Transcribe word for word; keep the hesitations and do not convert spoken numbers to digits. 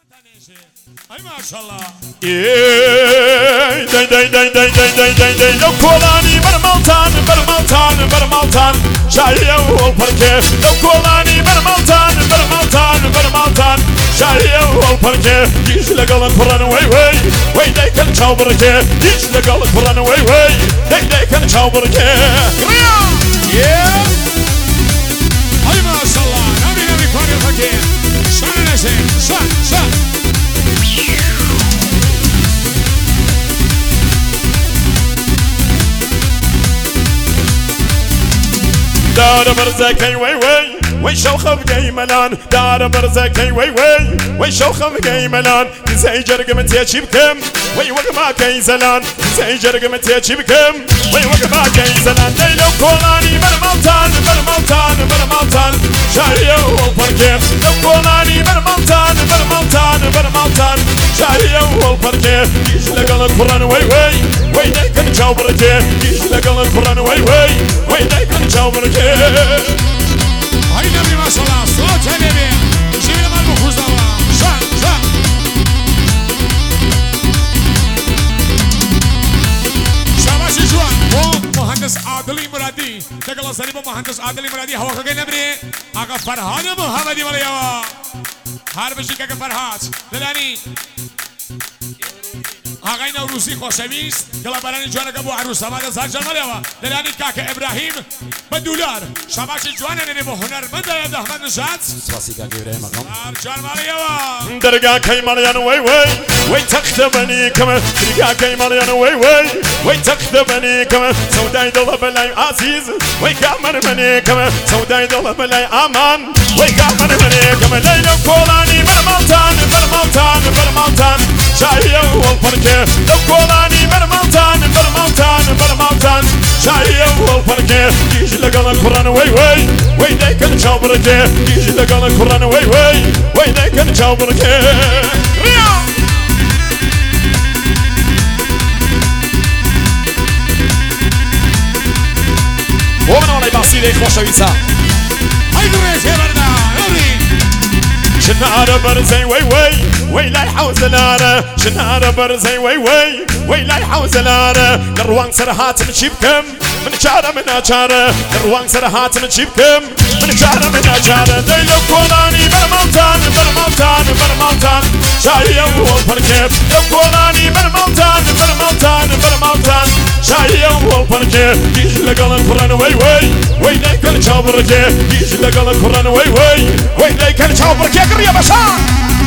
Ay maşallah. Day day day day day day day day. Lo kolani bermaltan bermaltan bermaltan. Şahiye ol parke. Lo kolani bermaltan bermaltan bermaltan. Şahiye ol parke. Gizle galan Kur'an way way. Way day kan çav parke. Gizle galan Kur'an way way. Day day kan çav parke. Yeah. Ay maşallah. Nabi nabi parke parke. Şan nese. Şan şan. دار برزكي وي وي وي شوخة بقي ملان دار برزكي وي وي وي شوخة بقي ملان زي جرق متيجي بكم وي وقما كي زلان زي جرق متيجي بكم وي وقما كي زلان ليلو كولاني برمالتان برمالتان برمالتان شاية والبركي لو كولاني برمالتان برمالتان برمالتان شاية والبركي يش لقال القرآن وي وي وي دايكن جاو بركي يش لقال القرآن وي وي وي دايكن جاو بركي Ay nabi maşallah. Sıla çelebi. Şimdi var bu kuzlama. Şan şan. Şabaşı şu an. Bu mühendis Adil İmradi. Tekrar seni bu mühendis Adil İmradi. Hava kakay nebri. Aga Farhad Muhammedi Malayava. Harbici kakay Farhad. Delani. آقای نوروزی خوشویست گلا برای جوانه که بو عروس آماده زار جان مالیوا دلانی کاک ابراهیم به دلار شباش جوانه نی بو هنرمند یاد احمد نژاد سپاسی کاک ابراهیم آقا زار جان مالیوا درگاه کی مالیان وی وی وی تخت بنی کم درگاه کی مالیان وی وی وی تخت بنی کم سودای دل بلای عزیز وی کامر بنی کم سودای دل بلای امان وی کامر بنی کم لیلو کولانی برمالتان برمالتان برمالتان شاهیه والپرکه لو کولانی برمالتان برمالتان برمالتان شاهیه والپرکه گیج لگال القرآن وی وی وی دیکن چاو برکه گیج لگال القرآن وی وی وی دیکن چاو برکه ومن آنای بحثیده خوشویسا های دوریشه برده نوری شنارة برزي وي وي وي لا يحوز لارة شنارة برزي وي وي وي لا يحوز لارة نروان سرهات نشيبكم من شارة من أشارة نروان سرهات نشيبكم من شارة من أشارة ليلو كولاني برمالتان برمالتان برمالتان شاية والبركيب لو كولاني برمالتان برمالتان برمالتان شاية والبركيب يجي لقال القرآن وي وي وي دايكن شاو بركيب يجي لقال القرآن وي وي وي دايكن شاو بركيب يا بشار